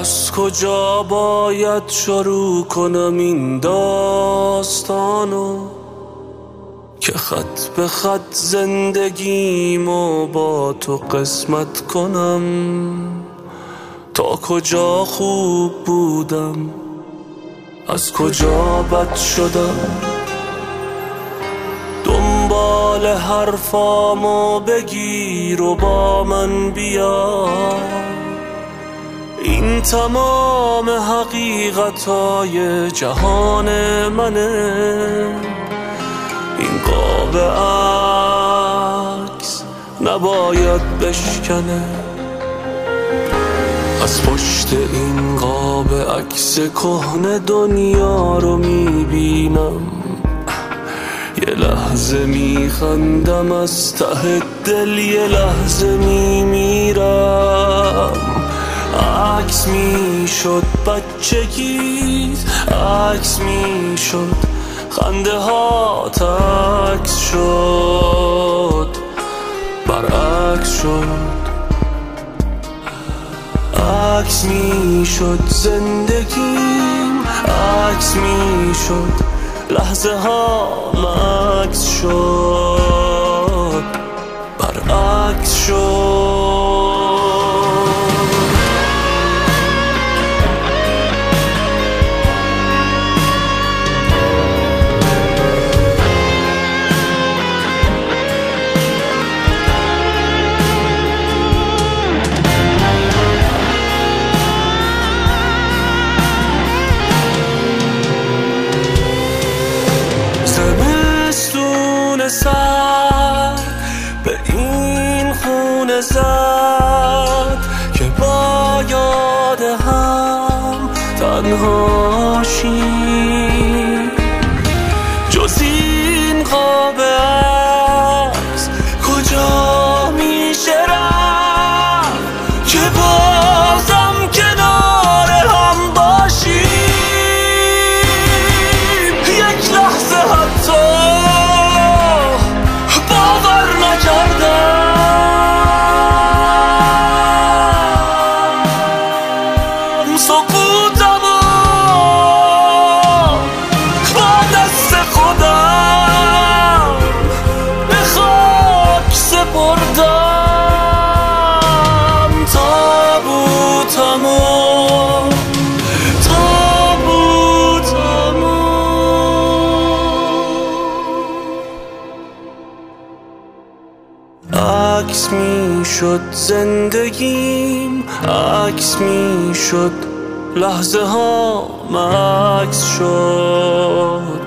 از کجا باید شروع کنم این داستانو که خط به خط زندگیمو با تو قسمت کنم؟ تا کجا خوب بودم، از کجا بد شدم؟ دنبال حرفامو بگیر و با من بیا، این تمام حقیقتای جهان منه. این قاب عکس نباید بشکنه، از پشت این قاب عکس کهنه دنیا رو میبینم. یه لحظه میخندم از ته دل، یه لحظه میمیرم. عکس میشد بچگیت، عکس میشد خنده ها، عکس شد برعکس شد. عکس میشد زندگیم، عکس میشد لحظه ها، عکس شد برعکس شد. سر به این خونه زد که با یاد هم تنهاشیم. جز این قاب عکس کجا میشه رفت که بازم کنار هم باشیم؟ یک لحظه حتی سکوتمو با دست خودم به خاک سپردم. تابوتمو عکس میشد زندگیم، عکس میشد لحظه ها، عکس شد.